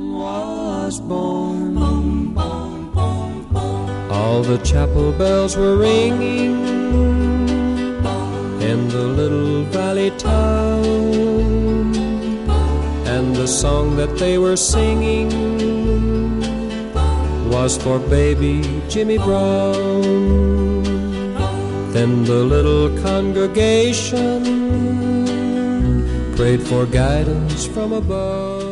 was born. All the chapel bells were ringing in the little valley town, and the song that they were singing was for baby Jimmy Brown. Then the little congregation prayed for guidance from above.